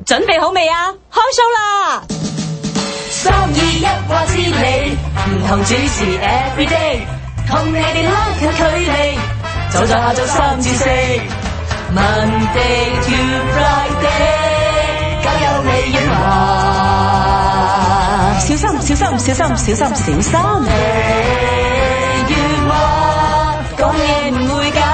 準備好未啊？開 show 啦！321話知你，唔同主持 everyday， 同你哋拉近距離，就在下晝3至4 ，Monday to Friday， 交有你潤華，小心小心小心小心小心，你潤華講嘢唔會假。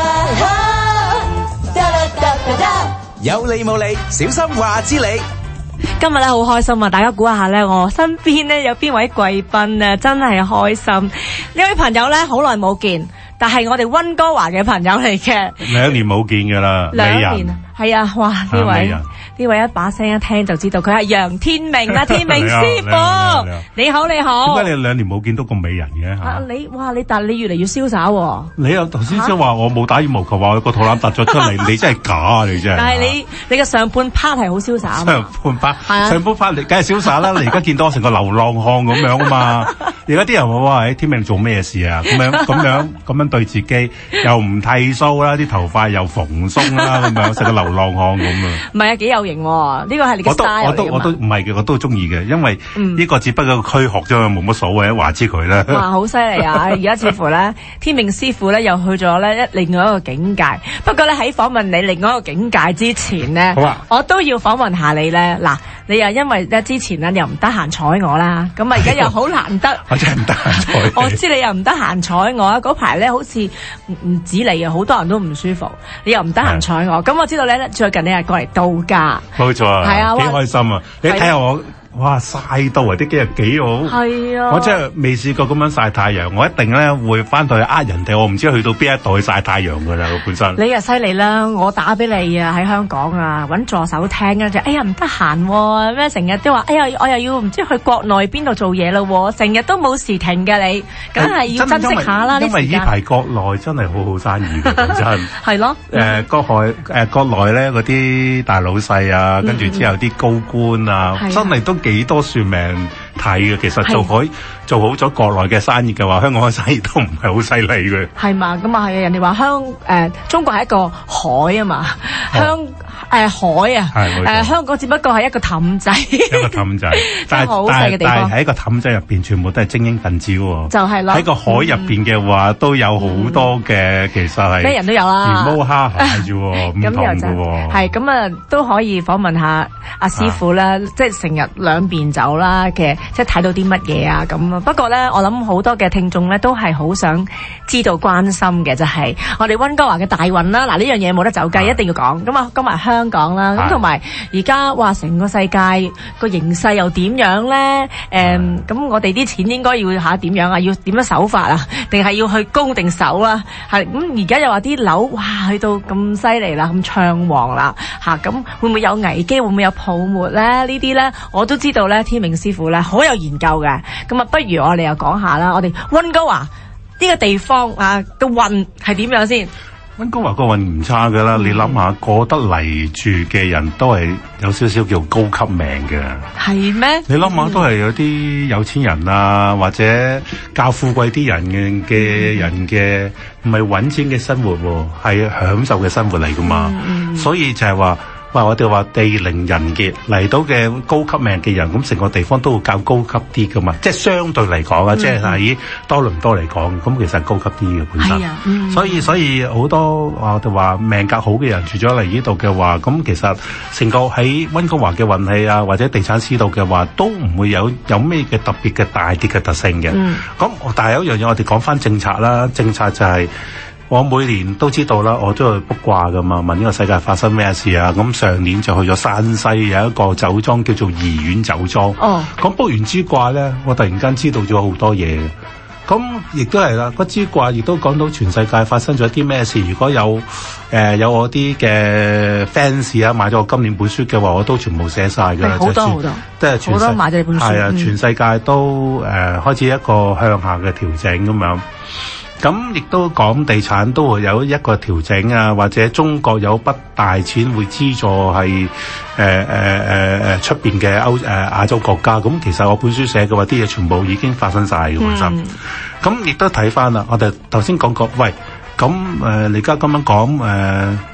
有理冇理，小心話知你。 今日咧好開心啊！大家估下咧，我身邊咧有邊位貴賓啊？真係開心！呢位朋友咧好耐冇見，但係我哋溫哥華嘅朋友嚟嘅。 2年冇見㗎啦， 2年係啊！哇！呢位一把聲一聽就知道佢係楊天明啊！天明師傅，你好你好。 點解你2年冇見到咁美人嘅？ 但你越嚟越瀟灑喎。 你又頭先即係話我冇打羽毛球，話我個肚腩突咗出嚟，你真係假啊！你真係。但係你嘅上半 part 係好瀟灑。 上半 part 你梗係瀟灑啦！你而家見到我成個流浪漢咁樣啊嘛！而家啲人話喂，天明做咩事啊？咁樣對自己又唔剃鬚啦，啲頭髮又蓬鬆啦，咁樣成個流浪漢咁啊！ 唔係啊，幾有型喎！呢個係你嘅 style 嚟㗎嘛。 我都唔係嘅，我都中意嘅，因為呢個只不過虛學啫嘛，冇乜所謂，話知佢啦。 哇，好犀利啊！而家似乎咧，天明師傅咧又去咗咧另外一個境界。不過咧喺訪問你另外一個境界之前咧，我都要訪問下你咧。嗱，你又因為咧之前咧你又唔得閒睬我啦，咁啊而家又好難得。 我真係唔得閒睬你。 我知你又唔得閒睬我啊！嗰排咧好似唔止你啊，好多人都唔舒服，你又唔得閒睬我。咁我知道咧最近你係過嚟度假。 冇錯啊，係啊，幾開心啊！你睇下我。哇！曬到啊！啲幾日幾好，係啊！我真係未試過咁樣曬太陽，我一定咧會翻到去呃人哋，我唔知去到邊一度去曬太陽㗎啦！我本身你又犀利啦！我打俾你啊，喺香港啊，揾助手聽啊，就哎呀唔得閒喎，咩成日都話哎呀我又要唔知去國內邊度做嘢咯喎，成日都冇時停嘅你，梗係要珍惜下啦！ 因為呢排國內真係好好生意嘅，真係係咯。 國內咧嗰啲大老細啊，跟住之後啲高官啊，真係都幾多算命睇嘅。其實做好咗國內嘅生意嘅話，香港嘅生意都唔係好犀利嘅。係嘛？咁啊係啊！人哋話中國係一個海啊嘛，海啊，香港只不過係一個氹仔，一個氹仔，但係喺一個氹仔入邊，全部都係精英分子喎。就係咯。喺個海入邊嘅話，都有好多嘅，其實係咩人都有啦，魚毛蝦蟹啫喎，唔同嘅喎。係咁啊，都可以訪問下阿師傅啦，即係成日兩邊走啦嘅，即係睇到啲乜嘢啊咁啊。不過咧，我諗好多嘅聽眾咧都係好想知道關心嘅，就係我哋溫哥華嘅大運啦。嗱，呢樣嘢冇得走雞，一定要講。咁啊，今日香港啦，咁同埋而家話成個世界個形勢又點樣咧？咁我哋啲錢應該要下點樣啊？要點樣守法啊？定係要去攻定守啊？係咁而家又話啲樓哇去到咁犀利啦，咁暢旺啦嚇，咁會唔會有危機？會唔會有泡沫咧？呢啲咧我都知道咧，天明師傅咧好有研究嘅。咁啊，不如我哋又講下啦，我哋溫哥華呢個地方啊嘅運係點樣先？溫哥華個運唔差噶啦，你諗下過得嚟住嘅人都係有少少叫高級命嘅。係咩？你諗下都係有啲有錢人啊，或者較富貴啲人嘅，唔係揾錢嘅生活喎，係享受嘅生活嚟噶嘛。所以就係話。我哋話地靈人傑嚟到嘅高級命嘅人，咁成個地方都會較高級啲噶嘛，即係相對嚟講啊，即係喺多倫多嚟講，咁其實高級啲嘅本身。所以好多我哋話命格好嘅人住咗嚟呢度嘅話，咁其實成個喺溫哥華嘅運氣啊，或者地產市道嘅話，都唔會有咩嘅特別嘅大跌嘅特性嘅。咁但係有一樣嘢，我哋講翻政策啦，政策就係。我每年都知道啦，我都去卜卦噶嘛，問呢個世界發生咩事啊？咁上年就去咗山西有一個酒莊叫做怡苑酒莊。咁卜完支卦咧，我突然間知道咗好多嘢。咁亦都係啦，嗰支卦亦都講到全世界發生咗啲咩事。如果有我啲嘅 fans 啊買咗我今年本書嘅話，我都全部寫晒㗎。好多，即係好多買咗你本書。係啊，全世界都開始一個向下嘅調整咁樣。咁亦都講地產都會有一個調整啊，或者中國有筆大錢會資助係出邊嘅亞洲國家。咁其實我本書寫嘅話，啲嘢全部已經發生晒嘅本身。咁亦都睇翻啦，我哋頭先講過，喂，咁你而家咁樣講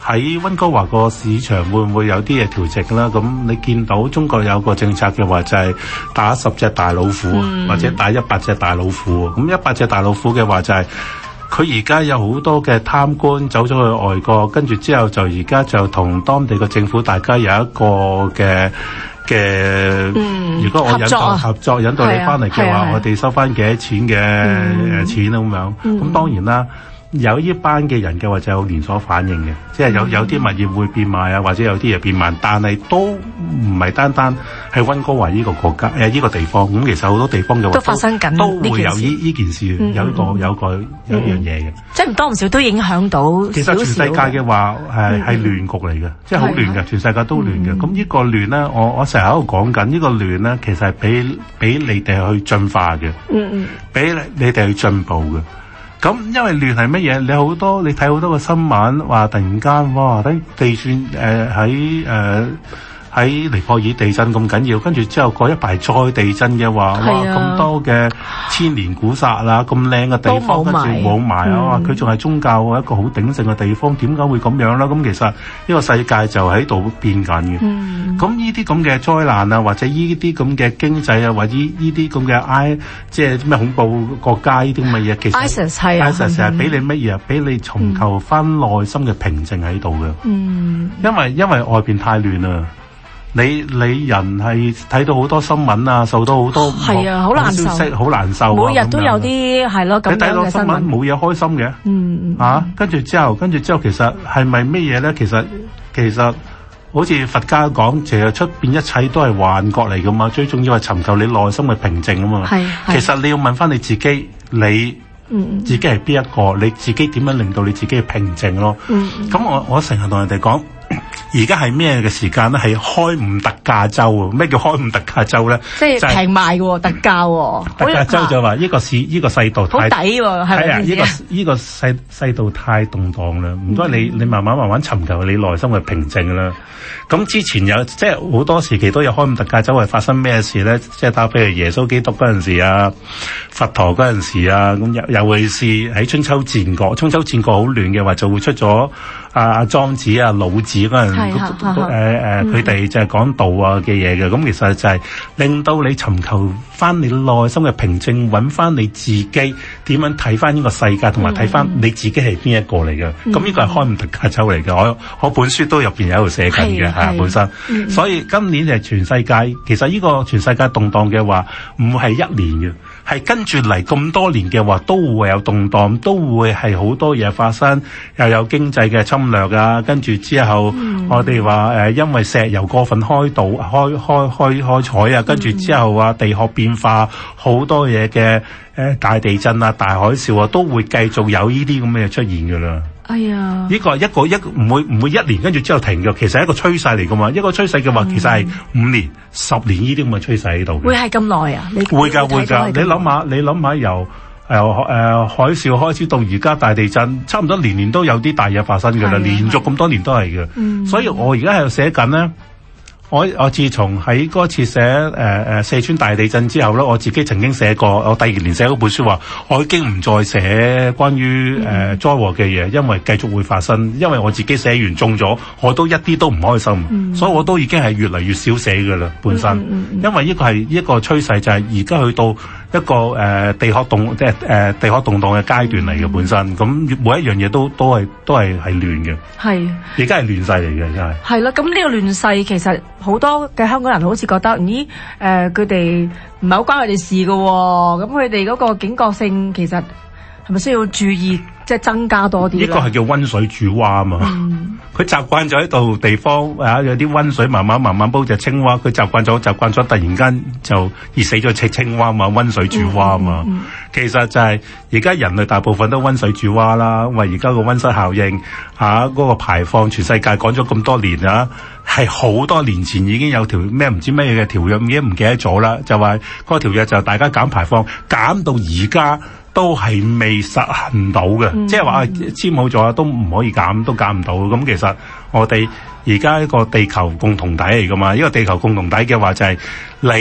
喺溫哥華個市場會唔會有啲嘢調整啦？咁你見到中國有個政策嘅話，就係打10隻大老虎，或者打100隻大老虎。咁100隻大老虎嘅話就係佢而家有好多嘅貪官走咗去外國，跟住之後就而家就同當地嘅政府大家有一個嘅。如果我合作引導你翻嚟嘅話，我哋收翻幾多錢嘅錢咁樣。咁當然啦，有呢班嘅人嘅話就有連鎖反應嘅，即係有啲物業會變賣啊，或者有啲嘢變賣，但係都唔係單單係溫哥華呢個國家呢個地方。咁其實好多地方嘅話都發生緊， 都會有呢件事，有一樣嘢嘅。 即係唔多唔少都影響到。 其實全世界嘅話係亂局嚟嘅，即係好亂嘅，全世界都亂嘅。咁呢個亂咧，我成日喺度講緊呢個亂咧，其實係俾你哋去進化嘅，俾你哋去進步嘅。咁因為亂係乜嘢？你睇好多個新聞話突然間哇，啲地震喺尼泊爾地震咁緊要，跟住之後嗰一排再地震嘅話，哇咁多嘅千年古剎啦，咁靚嘅地方跟住冇埋啊！佢仲係宗教一個好鼎盛嘅地方，點解會咁樣啦？咁其實呢個世界就喺度變緊嘅。咁呢啲咁嘅災難啊，或者呢啲咁嘅經濟啊，或者呢啲咁嘅即係咩恐怖國家呢啲咁嘅嘢，其實 ISIS 係俾你乜嘢？俾你尋求翻內心嘅平靜喺度嘅。因為外邊太亂啦。你人係睇到好多新聞啊，受到好多好難受，消息好難受。 每日都有啲係咯咁樣嘅新聞。你睇到新聞冇嘢開心嘅，跟住之後，其實係咪乜嘢咧？其實好似佛家講，其實出邊一切都係幻覺嚟噶嘛。最重要係尋求你內心嘅平靜啊嘛。其實你要問翻你自己，你自己係邊一個？你自己點樣令到你自己平靜咯？咁我成日同人哋講。而家係咩嘅時間咧？係開五特價周啊！咩叫開五特價周咧？即係平賣嘅喎，特價喎。 特價周就話呢個世道太好抵喎，係啊！ 呢個世道太動盪啦，唔該你慢慢尋求你內心嘅平靜啦。咁之前有即係好多時期都有開五特價周，係發生咩事咧？即係打譬如耶穌基督嗰陣時啊，佛陀嗰陣時啊，咁尤其是喺春秋戰國好亂嘅話，就會出咗莊子啊、老子嗰陣，佢哋就係講道啊嘅嘢嘅。咁其實就係令到你尋求翻你內心嘅平靜，揾翻你自己點樣睇翻呢個世界，同埋睇翻你自己係邊一個嚟嘅。咁呢個係開五特價周嚟嘅，我本書都入邊有度寫緊嘅嚇本身。所以今年就係全世界，其實呢個全世界動盪嘅話，唔會係一年嘅。係跟住嚟咁多年嘅話，都會有動盪，都會係好多嘢發生，又有經濟嘅侵略啊，跟住之後我哋話因為石油過分開採啊，跟住之後地殼變化，好多嘢嘅大地震啊、大海嘯啊，都會繼續有呢啲咁嘅嘢出現噶啦。 哎呀！ 呢個唔會一年跟住之後停嘅，其實係一個趨勢嚟噶嘛。一個趨勢嘅話，其實係5年、10年呢啲咁嘅趨勢喺度。 會係咁耐啊？ 會㗎。你諗下由海嘯開始到而家大地震，差唔多年年都有啲大嘢發生㗎啦。連續咁多年都係嘅。所以我而家喺度寫緊咧。我自從喺嗰次寫四川大地震之後咧，我自己曾經寫過，我第2年寫嗰本書話，我已經唔再寫關於災禍嘅嘢，因為繼續會發生。因為我自己寫完中咗，我都一啲都唔開心，所以我都已經係越嚟越少寫噶啦本身。因為呢個係一個趨勢，就係而家去到一個地殼動盪嘅階段嚟嘅本身。咁每一樣嘢都係亂嘅。係。而家係亂世嚟嘅，真係。係啦，咁呢個亂世其實。好多嘅香港人好似覺得，咦？佢哋唔係好關佢哋事㗎喎，咁佢哋嗰個警覺性其實係咪需要注意，即係增加多啲咧？呢個係叫溫水煮蛙啊嘛！佢習慣咗喺度地方有啲溫水慢慢煲隻青蛙，佢習慣咗，突然間就熱死咗隻青蛙嘛，溫水煮蛙啊嘛！其實就係而家人類大部分都溫水煮蛙啦，因為而家個溫室效應嗰個排放，全世界講咗咁多年啊！係好多年前已經有條咩唔知咩嘅條約，已經唔記得咗啦。就話嗰個條約就大家減排放，減到而家都係未實行到嘅，即係話簽好咗都唔可以減，都減唔到。咁其實我哋而家一個地球共同體嚟噶嘛，呢個地球共同體嘅話就係你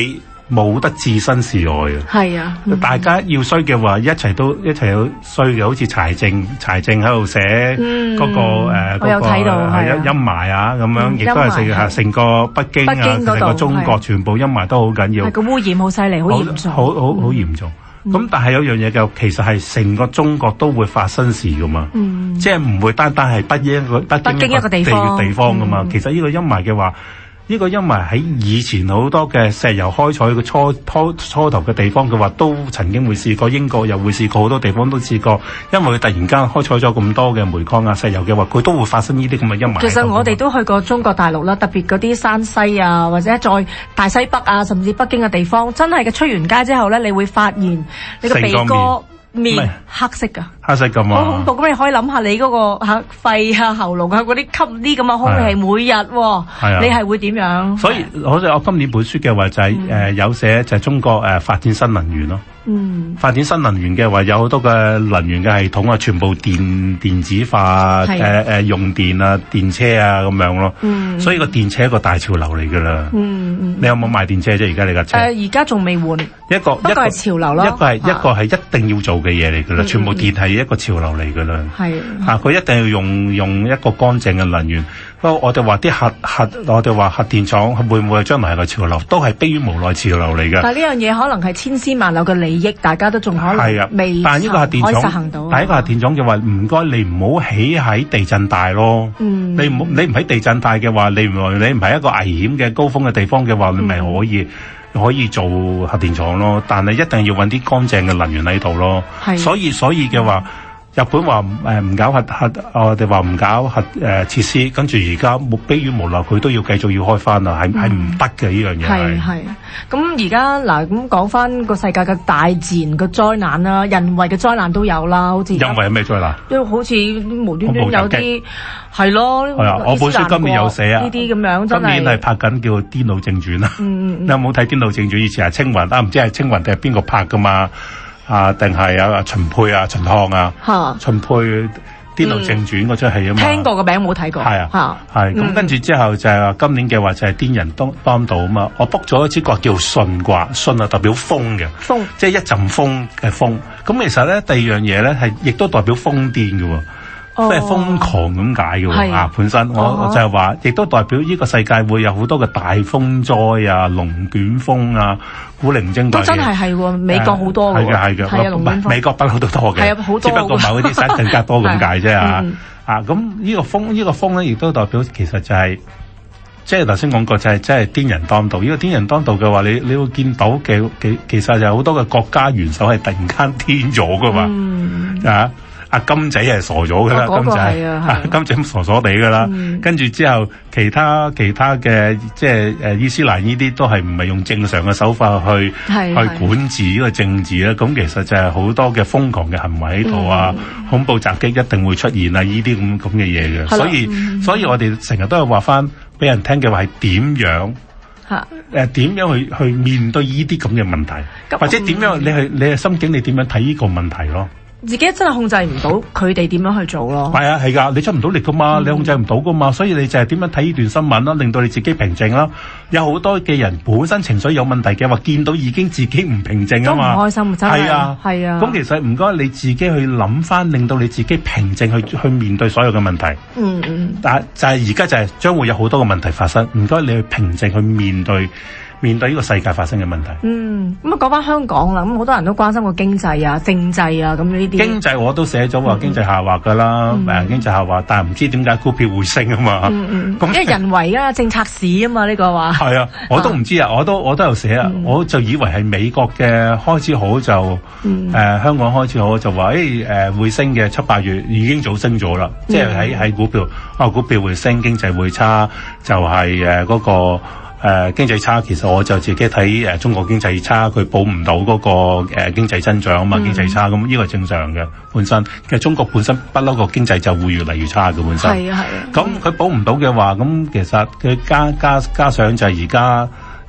冇得置身事外嘅。 係啊， 大家要衰嘅話，一齊都衰嘅，好似柴靜喺度寫嗰個我有睇到陰霾啊咁樣，亦都係成個北京啊，成個中國全部陰霾都好緊要。 係個污染好犀利，好嚴重， 好嚴重。咁但係有樣嘢嘅，其實係成個中國都會發生事噶嘛，即係唔會單係北京一個地方噶嘛。其實呢個陰霾嘅話，呢個陰霾喺以前好多嘅石油開採嘅初頭嘅地方嘅話，都曾經會試過，英國又會試過，好多地方都試過，因為佢突然間開採咗咁多嘅煤礦啊、石油嘅話，佢都會發生呢啲咁嘅陰霾。 其實我哋都去過中國大陸啦，特別嗰啲山西啊，或者再大西北啊，甚至北京嘅地方，真係嘅出完街之後咧，你會發現你個鼻哥面黑色㗎， 黑色咁啊， 好恐怖。咁你可以諗下你嗰個肺啊、喉嚨啊嗰啲吸啲咁嘅空氣，每日你係會點樣？ 所以好似我今年本書嘅話就係有寫就係中國發展新能源咯。發展新能源嘅話，有好多嘅能源嘅系統啊，全部電子化，用電啊、電車啊咁樣咯。所以個電車係一個大潮流嚟噶啦。你有冇買電車啫？而家你架車？ 而家仲未換。一個係潮流咯。一個係一定要做嘅嘢嚟噶啦。全部電係一個潮流嚟噶啦。係。佢一定要用一個乾淨嘅能源。不過我哋話啲我哋話核電廠會唔會係將來係個潮流？都係迫於無奈潮流嚟嘅。但係呢樣嘢可能係千絲萬縷嘅利益，大家都仲可能未可以實行到。但係呢個核電廠嘅話，唔該你唔好起喺地震帶咯。你唔喺地震帶嘅話，你唔係一個危險嘅高峰嘅地方嘅話，你咪可以做核電廠咯。但係一定要揾啲乾淨嘅能源喺度咯。所以嘅話。日本話唔搞核，我哋話唔搞核設施，跟住而家迫於無奈，佢都要繼續要開翻啦，係唔得嘅呢樣嘢。係。咁而家嗱，咁講翻個世界嘅大自然嘅災難啦，人為嘅災難都有啦，好似人為係咩災難？都好似無端端有啲係咯。係啊，我本書今年有寫啊，呢啲咁樣真係。今年係拍緊叫《癲佬正傳》啦。你有冇睇《癲佬正傳》？以前係青雲唔知係青雲定係邊個拍噶嘛？定係有秦沛啊、秦漢啊，秦沛《癲佬正傳》嗰出戲啊嘛，聽過個名冇睇過。係啊，係咁跟住之後就係話今年嘅話就係癲人當道啊嘛，我 book 咗一支卦叫巽卦，巽啊代表風嘅，風即係一陣風嘅風。咁其實咧第二樣嘢咧係亦都代表瘋癲嘅喎。即係瘋狂咁解嘅喎，本身我就係話，亦都代表呢個世界會有好多嘅大風災啊、龍捲風啊、古靈精怪嘅。都真係喎，美國好多嘅。係嘅，龍捲風。美國不嬲都多嘅。係啊，好多。只不過某啲省更加多咁解啫咁呢個風咧，亦都代表其實就係，即係頭先講過就係，即係癲人當道。呢個癲人當道嘅話，你會見到其實就好多嘅國家元首係突然間癲咗噶嘛阿金仔係傻咗噶啦，金仔傻傻地噶啦，跟住之後其他嘅即係伊斯蘭呢啲都係唔係用正常嘅手法去管治呢個政治咧？咁其實就係好多嘅瘋狂嘅行為喺度啊，恐怖襲擊一定會出現啊！呢啲咁嘅嘢嘅，所以我哋成日都係話翻俾人聽嘅話係點樣點樣去面對呢啲咁嘅問題，或者點樣你係心境你點樣睇呢個問題咯？自己真係控制唔到佢哋點樣去做咯。係啊，係㗎，你出唔到力㗎嘛，你控制唔到㗎嘛，所以你就係點樣睇呢段新聞啦，令到你自己平靜啦。有好多嘅人本身情緒有問題嘅話，見到已經自己唔平靜啊嘛，都唔開心，真係。係啊，係啊。咁其實唔該你自己去諗翻，令到你自己平靜去面對所有嘅問題。但係就係而家就係將會有好多嘅問題發生，唔該你去平靜去面對呢個世界發生嘅問題。咁啊講翻香港啦，咁好多人都關心個經濟啊、政制啊咁呢啲。經濟我都寫咗話經濟下滑噶啦，經濟下滑，但係唔知點解股票會升啊嘛。咁因為人為啊，政策市啊嘛呢個話。係啊，我都唔知啊，我都有寫啊，我就以為係美國嘅開始好就香港開始好就話會升嘅7、8月已經早升咗啦，即係喺股票股票會升，經濟會差，就係嗰個。經濟差，其實我就自己睇中國經濟差，佢保唔到嗰個經濟增長啊嘛，經濟差咁呢個係正常嘅本身。其實中國本身不嬲個經濟就會越嚟越差嘅本身。係啊係啊。咁佢保唔到嘅話，咁其實佢加上就係而家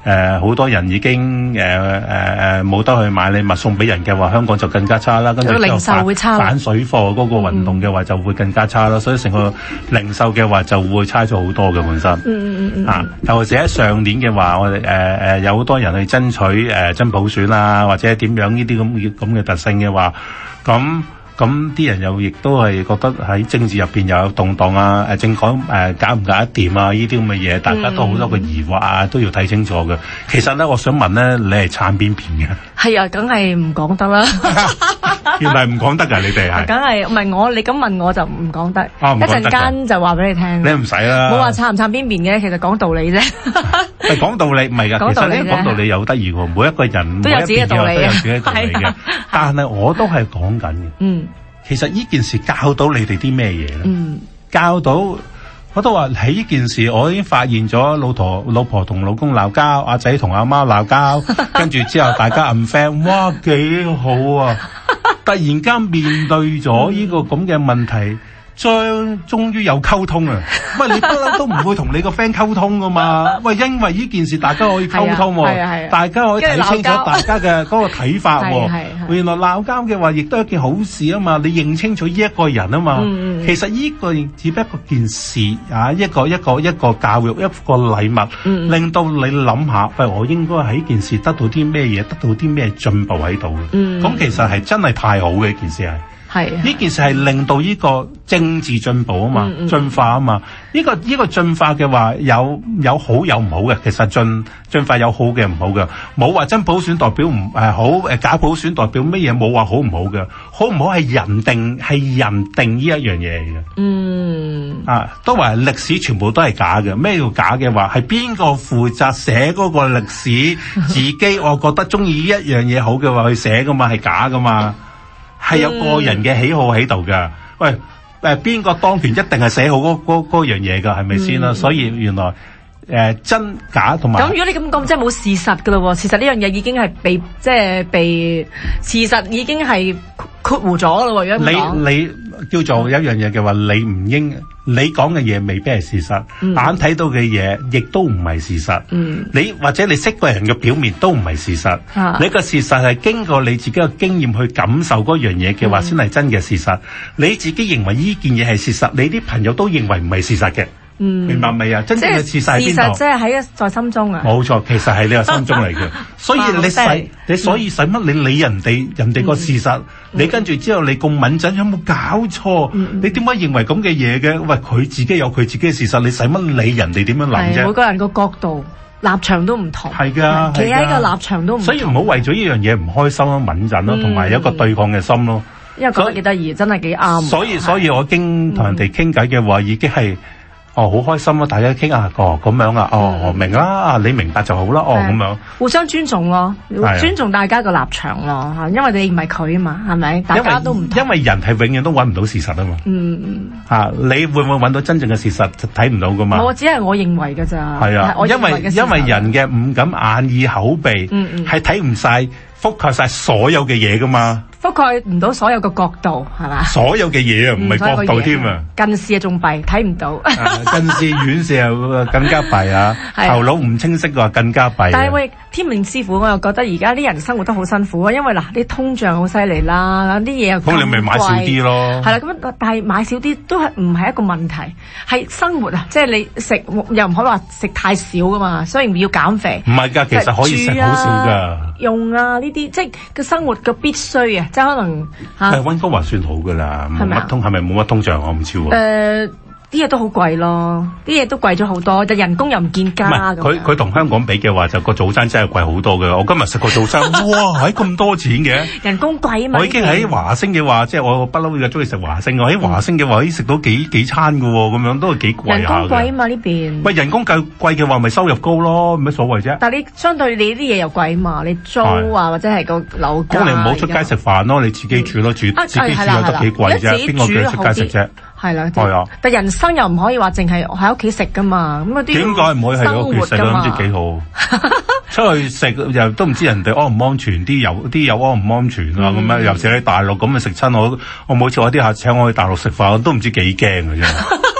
好多人已經冇得去買禮物送俾人嘅話，香港就更加差啦。跟住零售會差， 反水貨嗰個運動嘅話就會更加差啦。所以成個零售嘅話就會差咗好多嘅本身。尤其是喺上年嘅話，我哋有好多人去爭取真普選啊，或者點樣呢啲咁嘅特性嘅話，咁啲人又亦都係覺得喺政治入邊又有動盪啊，政改搞唔搞得掂啊？呢啲咁嘅嘢，大家都好多個疑惑啊，都要睇清楚嘅。其實咧，我想問咧，你係撐邊邊嘅？係啊，梗係唔講得啦。 原來唔講得㗎，你哋係？ 梗係唔係我？你咁問我就唔講得。一陣間就話俾你聽。 你唔使啦。 冇話撐唔撐邊邊嘅，其實講道理啫。 講道理唔係㗎，其實呢講道理有得意喎。每一個人都有自己嘅道理， 都有自己嘅道理嘅。但係我都係講緊嘅。其實呢件事教到你哋啲咩嘢咧？教到我都話喺呢件事，我已經發現咗老婆同老公鬧交，阿仔同阿媽鬧交，跟住之後大家 unfriend， 哇幾好啊！突然間面對咗呢個咁嘅問題，終於有溝通啊！喂，你不嬲都唔會同你個 friend 溝通噶嘛？喂，因為呢件事大家可以溝通喎，大家可以睇清楚大家嘅嗰個睇法喎。原來鬧交嘅話，亦都係一件好事啊嘛！你認清楚呢一個人啊嘛。其實呢個只不過件事啊，一個教育，一個禮物，令到你諗下，喂，我應該喺呢件事得到啲咩嘢，得到啲咩進步喺度嘅。咁其實係真係太好嘅一件事係。呢件事係令到呢個政治進步啊嘛，進化啊嘛。呢個進化嘅話有好有唔好嘅，其實進化有好嘅唔好嘅，冇話真普選代表唔好，假普選代表乜嘢，冇話好唔好嘅，好唔好係人定呢一樣嘢嘅。都話歷史全部都係假嘅，咩叫假嘅話係邊個負責寫嗰個歷史，自己我覺得中意呢一樣嘢好嘅話去寫噶嘛，係假噶嘛。係有個人嘅喜好喺度㗎，喂，邊個當權一定係寫好嗰樣嘢㗎，係咪先啦？所以原來真假同埋咁，如果你咁講，即係冇事實㗎咯喎。事實呢樣嘢已經係被事實已經係括弧咗㗎咯喎。如果你叫做有一樣嘢嘅話，你講嘅嘢未必係事實，眼睇到嘅嘢亦都唔係事實。你或者你識個人嘅表面都唔係事實。你個事實係經過你自己嘅經驗去感受嗰樣嘢嘅話，先係真嘅事實。你自己認為呢件嘢係事實，你啲朋友都認為唔係事實嘅。明白未啊？真正嘅事實喺邊度？事實即係在心中啊！冇錯，其實係你個心中嚟嘅。所以你使乜你理人哋個事實？你跟住之後你咁敏感，有冇搞錯？你點解認為咁嘅嘢嘅？喂，佢自己有佢自己嘅事實，你使乜理人哋點樣諗啫？每個人個角度、立場都唔同。係㗎，企喺個立場都唔同。所以唔好為咗呢樣嘢唔開心咯、敏感咯，同埋有一個對抗嘅心咯。因為覺得幾得意，真係幾啱。所以我經同人哋傾偈嘅話，已經係。好開心啊！大家傾下咁樣啊，明啦，你明白就好啦，咁樣互相尊重咯，尊重大家個立場咯，因為你唔係佢啊嘛，係咪？大家都唔同，因為人係永遠都揾唔到事實啊嘛。你會唔會揾到真正嘅事實？睇唔到噶嘛。我只係我認為㗎咋。係啊，因為人嘅五感眼耳口鼻係睇唔晒、覆蓋晒所有嘅嘢噶嘛。覆蓋唔到所有嘅角度，係嘛？所有嘅嘢啊，唔係角度添啊！近視啊，仲弊，睇唔到。近視、遠視啊，更加弊啊！頭腦唔清晰嘅話，更加弊。但係喂，天明師傅，我又覺得而家啲人生活得好辛苦啊，因為嗱，啲通脹好犀利啦，啲嘢又咁貴。咁你咪買少啲咯。係啦，咁但係買少啲都係唔係一個問題，係生活啊，即係你食又唔可以話食太少噶嘛，雖然要減肥。唔係㗎，其實可以食好少㗎。用啊，呢啲即係個生活嘅必須啊。即係可能係溫哥華算好噶啦，係咪冇乜通脹？我唔知喎。啲嘢都好貴咯，啲嘢都貴咗好多，就人工又唔見加。佢同香港比嘅話，就個早餐真係貴好多嘅。我今日食個早餐，哇，係咁多錢嘅。人工貴啊嘛。我已經喺華星嘅話，即係我不嬲中意食華星。我喺華星嘅話，可以食到幾餐嘅喎，咁樣都係幾貴下嘅。人工貴啊嘛呢邊。喂，人工貴嘅話，咪收入高咯，冇乜所謂啫。但係你相對你啲嘢又貴啊嘛，你租啊或者係個樓價。咁你唔好出街食飯咯，你自己煮咯，自己煮有得幾貴啫？邊個叫出街食啫？係啦，但人生又唔可以話淨係喺屋企食噶嘛，咁啲點解唔可以喺屋企食咧？唔知幾好，出去食又都唔知人哋安唔安全，啲油安唔安全啊？咁樣尤其喺大陸咁啊食親我每次我啲客請我去大陸食飯，我都唔知幾驚嘅啫。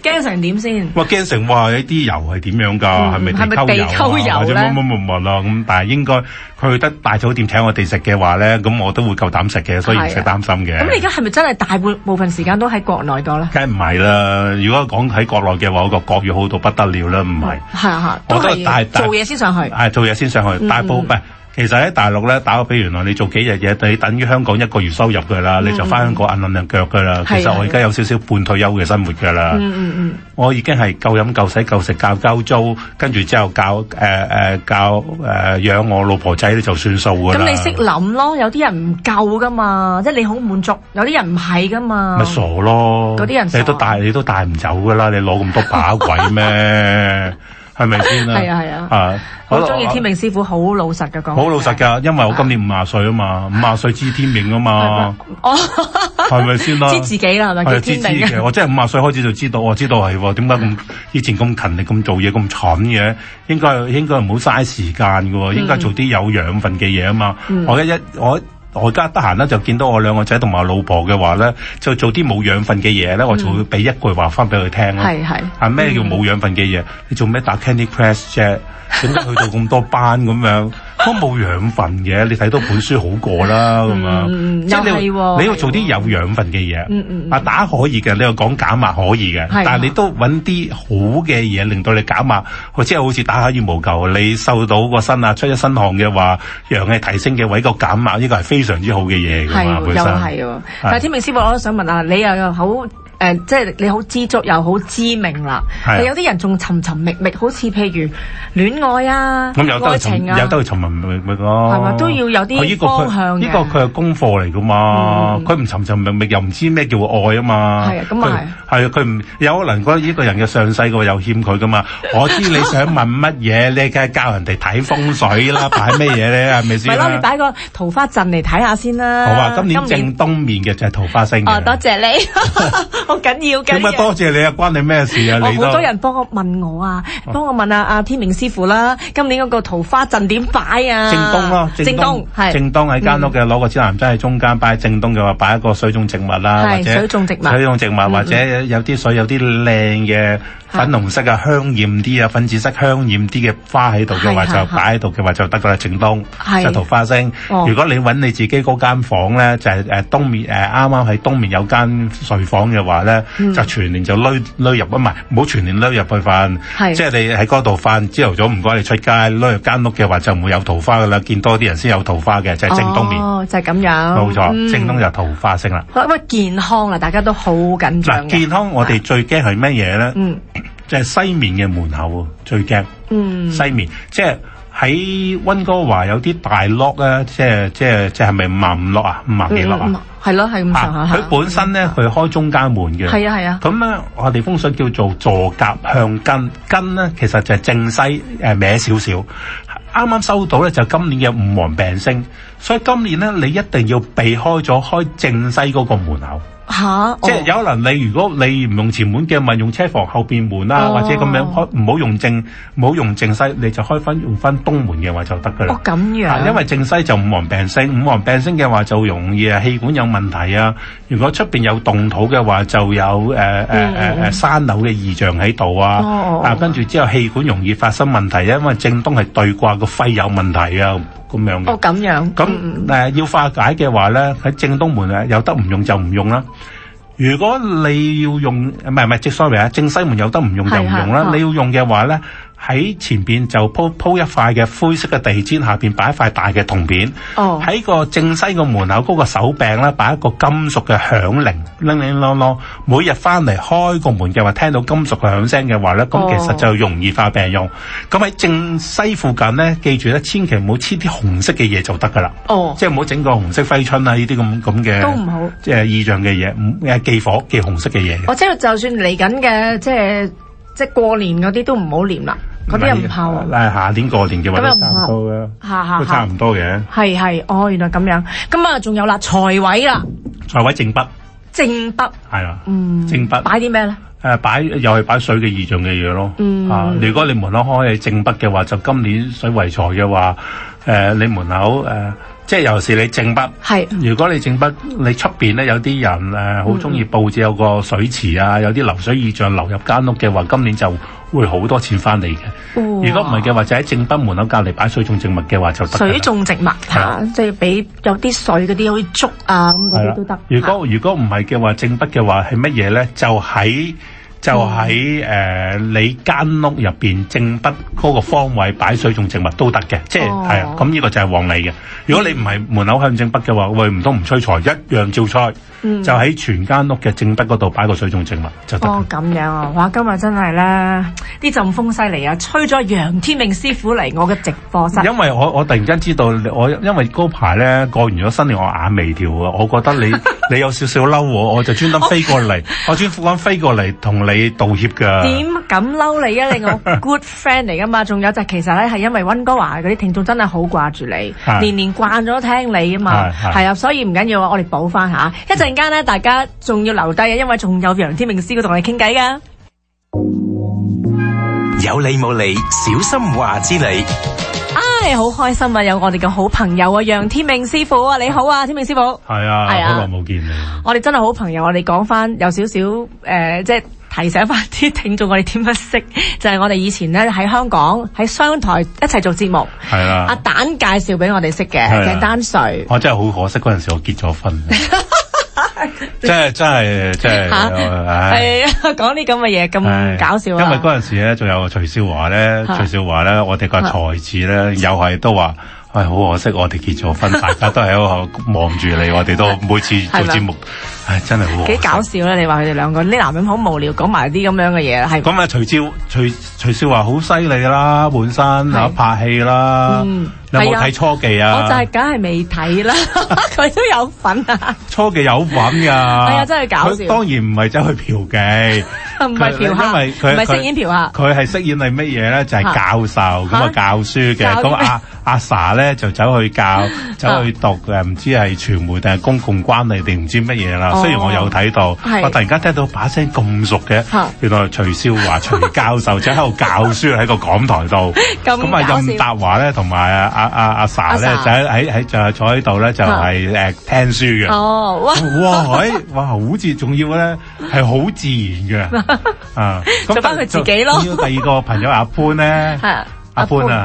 驚成點先？ 哇！驚成話呢啲油係點樣㗎？係咪地溝油啊？或者乜啦咁？但係應該佢去得大酒店請我哋食嘅話咧，咁我都會夠膽食嘅，所以唔使擔心嘅。 咁你而家係咪真係大部分時間都喺國內度咧？ 梗係唔係啦！如果講喺國內嘅話，我個國語好到不得了啦，唔係。 係我都係做嘢先上去。係做嘢先上去，大部分。其實喺大陸咧，打個比如你做幾日嘢，你等於香港1個月收入㗎啦，你就翻香港揞兩腳㗎啦。其實我而家有少少半退休嘅生活㗎啦。我已經係夠飲夠洗夠食交租，跟住之後教養我老婆仔咧就算數㗎啦。 咁你識諗咯，有啲人唔夠㗎嘛，即係你好滿足，有啲人唔係㗎嘛。 咪傻咯！ 嗰啲人你都帶唔走㗎啦，你攞咁多把鬼咩？係咪先啦？ 係啊！好中意天命師傅，好老實嘅講。好老實㗎，因為我今年50歲啊嘛，50歲知天命啊嘛。係咪先啦？ 知自己啦，係咪？係知嘅，我真係50歲開始就知道，我知道係喎。點解咁以前咁勤力咁做嘢咁蠢嘅？應該唔好嘥時間㗎喎，應該做啲有養分嘅嘢啊嘛。我而家得閒咧，就見到我2個仔同埋我老婆嘅話咧，就做啲冇養分嘅嘢咧，我就會俾一句話翻俾佢聽咯。係咩叫冇養分嘅嘢？你做咩打 Candy Crush 啫？點解去到咁多班咁樣？都冇養分嘅，你睇多本書好過啦咁樣。即係你要做啲有養分嘅嘢。打可以嘅，你又講減壓可以嘅，但係你都揾啲好嘅嘢令到你減壓，即係好似打下羽毛球，你瘦到個身啊，出一身汗嘅話，陽氣提升嘅位個減壓，呢個係非常之好嘅嘢㗎嘛，本身。 係但係天命師傅，我都想問下你又好。即係你好知足又好知命啦，有啲人仲尋尋覓覓，好似譬如戀愛啊、愛情啊， 有得去尋尋覓覓咯， 係嘛，都要有啲方向嘅。 呢個佢係功課嚟噶嘛，佢唔尋尋覓覓又唔知咩叫愛啊嘛。 係啊，咁啊係佢唔有可能覺得呢個人嘅上世嘅又欠佢噶嘛。我知你想問乜嘢，你梗係教人哋睇風水啦，擺咩嘢咧，係咪先？ 咪咯，你擺個桃花陣嚟睇下先啦。 好啊，今年正東面嘅就係桃花星。 哦，多謝你。好緊要嘅。 點解多謝你啊？關你咩事啊？你都好多人幫我問我啊，幫我問阿天明師傅啦，今年嗰個桃花陣點擺啊？ 正東咯，正東係正東喺間屋嘅，攞個指南針喺中間擺正東嘅話，擺一個水種植物啦，或者水種植物或者有啲水有啲靚嘅粉紅色啊，香豔啲啊，粉紫色香豔啲嘅花喺度嘅話，就擺喺度嘅話就得噶啦。正東就桃花星。如果你揾你自己嗰間房咧，就係東面啱啱喺東面有間睡房嘅話咧，就全年就匿入唔好全年匿入去瞓。即係你喺嗰度瞓，朝頭早唔該你出街匿入間屋嘅話，就唔會有桃花噶啦。見多啲人先有桃花嘅，就係正東面。 哦，就係咁樣。 冇錯，正東就桃花星啦。 咁健康啊，大家都好緊張嘅。 健康我哋最驚係乜嘢咧？就係西面嘅門口最驚。西面即係喺溫哥華有啲大 lock 咧，即係係咪55 lock啊？50幾 lock啊？係咯，係咁上下。佢本身咧，佢開中間門嘅。係啊係啊。咁咧，我哋風水叫做坐甲向根，根咧其實就係正西歪少少。啱啱收到咧就今年嘅5黃病星，所以今年咧你一定要避開咗開正西嗰個門口。即係有可能你如果你唔用前門嘅，咪用車房後邊門啦，或者咁樣開，唔好用正西，你就用翻東門嘅話就得噶啦。 咁樣。 因為正西就5黃病星，5黃病星嘅話就容易氣管有問題啊。如果出邊有動土嘅話，就有山樓嘅異象喺度啊。跟住之後氣管容易發生問題，因為正東係對卦個肺有問題啊。咁樣嘅。咁樣。咁要化解嘅話咧，喺正東門有得唔用就唔用啦。如果你要用sorry 啊，正西門有得唔用就唔用啦。你要用嘅話咧，喺前邊就鋪一塊嘅灰色嘅地氈，下邊擺一塊大嘅銅片。喺個正西個門口嗰個手柄咧，擺一個金屬嘅響鈴，鈴鈴啷啷。每日翻嚟開個門嘅話，聽到金屬嘅響聲嘅話咧，咁其實就容易化病用。咁喺正西附近咧，記住咧，千祈唔好黐啲紅色嘅嘢就得噶啦。即係唔好整個紅色揮春啊，呢啲咁嘅都唔好，即係異象嘅嘢，忌火忌紅色嘅嘢。即係就算嚟緊嘅，即係過年嗰啲都唔好念啦，嗰啲又唔怕喎。下年過年嘅話都差唔多嘅，都差唔多嘅。係，原來咁樣。咁啊，仲有啦，財位啦。財位正北。正北。係啦。正北。擺啲咩咧？又係擺水嘅異象嘅嘢咯。如果你門口開喺正北嘅話，就今年水為財嘅話，你門口即係尤其是你正筆，如果你正筆，你出邊咧有啲人好中意佈置有個水池啊，有啲流水意象流入間屋嘅話，今年就會好多錢翻嚟嘅。如果唔係嘅話，就喺正筆門口隔離擺水種植物嘅話就得。水種植物即係俾有啲水嗰啲好似竹啊咁嗰啲都得。如果唔係嘅話，正筆嘅話係乜嘢咧？就喺你間屋入邊正北嗰個方位擺水種植物都得嘅，即係係啊，咁呢個就係旺利嘅。如果你唔係門口向正北嘅話，喂，唔通唔催財，一樣照催，就喺全間屋嘅正北嗰度擺個水種植物就得。咁樣啊！哇，今日真係咧，啲陣風犀利啊，吹咗楊天命師傅嚟我嘅直播室。因為我突然間知道，因為嗰排咧過完咗新年，我眼眉跳啊，我覺得你有少少嬲我就專登飛過嚟，我專登飛過嚟同你道歉㗎。點咁嬲你啊？你我 good friend 嚟㗎嘛？仲有就其實咧係因為溫哥華嗰啲聽眾真係好掛住你，年年慣咗聽你啊嘛，係啊，所以唔緊要啊，我哋補翻下。一陣間咧，大家仲要留低啊，因為仲有楊天命師傅同你傾偈㗎。 有理冇理，小心話之理。 好開心啊！有我哋嘅好朋友啊，楊天命師傅啊，你好啊，天命師傅。係啊，好耐冇見你。我哋真係好朋友，我哋講翻有少少即係提醒翻啲聽眾，我哋點樣識？就係我哋以前咧喺香港喺商台一齊做節目。係啦。阿蛋介紹俾我哋識嘅，鄭丹瑞。我真係好可惜，嗰陣時我結咗婚。真係係啊，講啲咁嘅嘢咁搞笑啊！因為嗰陣時咧，仲有徐少華咧，我哋個才子咧，又係都話，好可惜，我哋結咗婚，大家都係喺度望住你，我哋都每次做節目，真係好幾搞笑咧！你話佢哋兩個啲男人好無聊，講埋啲咁樣嘅嘢，係咁啊！徐少華好犀利啦，本身拍戲啦。有冇睇初技啊？我就係梗係未睇啦，佢都有份啊！初技有份㗎，係啊，真係搞笑。佢當然唔係走去嫖妓，唔係嫖客，因為佢唔係飾演嫖客，佢係飾演係乜嘢咧？就係教授咁啊，教書嘅。咁阿 sa 咧就走去讀唔知係傳媒定係公共關係定唔知乜嘢啦。雖然我有睇到，我突然間聽到把聲咁熟嘅，原來徐少華徐教授就喺度教書喺個講台度。咁啊，任達華咧同埋阿 sa 咧就係坐喺度咧，就係聽書嘅。哦，哇，好似仲要咧係好自然嘅啊！做翻佢自己咯。第二個朋友阿潘咧，阿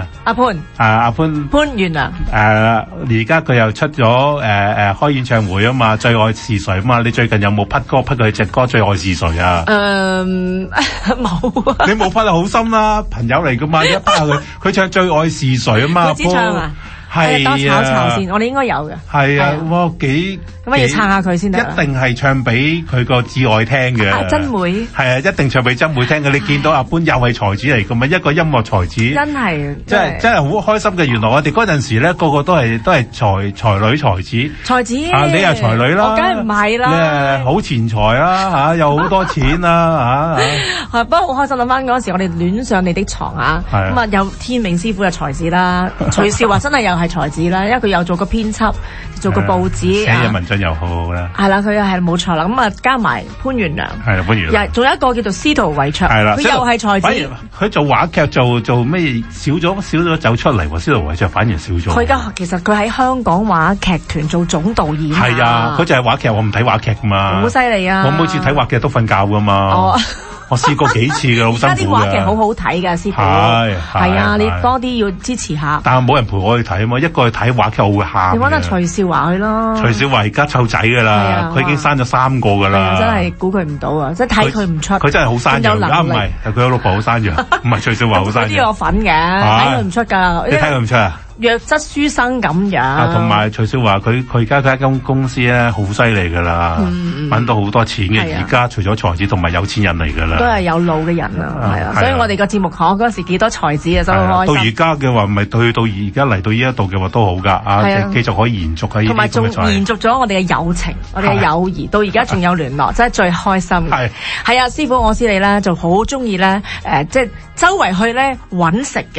潘源啊。而家佢又出咗開演唱會啊嘛，最愛是誰啊嘛？你最近有冇匹佢隻歌最愛是誰啊？冇啊！你冇匹就好心啦，朋友嚟噶嘛，一匹下佢唱最愛是誰啊嘛。佢只唱啊？係多炒先，我哋應該有嘅。係啊，哇幾咁要撐下佢先得。一定係唱俾佢個摯愛聽嘅。真妹係啊，一定唱俾真妹聽嘅。你見到阿潘又係才子嚟㗎嘛？一個音樂才子，真係真係好開心嘅。原來我哋嗰陣時咧，個個都係才女才子。才子啊，你係才女啦，我梗係唔係啦。你好錢財啦嚇，有好多錢啦嚇。不過好開心諗翻嗰陣時，我哋戀上你的床啊。咁啊，有天命師傅嘅才子啦，徐少華真係又係才子啦，因為佢又做過編輯，做過報紙，寫嘢文章又好好啦。係啦，佢又係冇錯啦。咁啊，加埋潘元良，係啦，潘元良，仲有一個叫做司徒偉卓，係啦，佢又係才子。佢做話劇做咩少咗走出嚟喎？司徒偉卓反而少咗。佢而家其實佢喺香港話劇團做總導演。係啊，佢就係話劇，我唔睇話劇噶嘛。好犀利啊！我每次睇話劇都瞓覺噶嘛。我試過幾次㗎，好辛苦㗎。而家啲話劇好好睇㗎，師傅。係啊，你多啲要支持下。但係冇人陪我去睇啊嘛，一個去睇話劇我會喊。你揾阿徐少華去咯。徐少華而家湊仔㗎啦，佢已經生咗3個㗎啦。真係估佢唔到啊！即係睇佢唔出。佢真係好生養，唔係係佢老婆好生養，唔係徐少華好生養。呢個份嘅，睇佢唔出㗎。你睇佢唔出啊？弱質書生咁樣。同埋徐少華佢而家佢一間公司咧好犀利㗎啦，揾到好多錢嘅。而家除咗才子同埋有錢人嚟㗎啦。都係有腦嘅人啊，係啊，所以我哋個節目嗰陣時幾多才子啊，所以好開心。到而家嘅話，咪去到而家嚟到呢一度嘅話都好㗎，繼續可以延續喺呢啲咁嘅。同埋仲延續咗我哋嘅友情，我哋嘅友誼，到而家仲有聯絡，真係最開心嘅。係啊，師傅我知你咧就好中意咧，即係周圍去咧揾食嘅。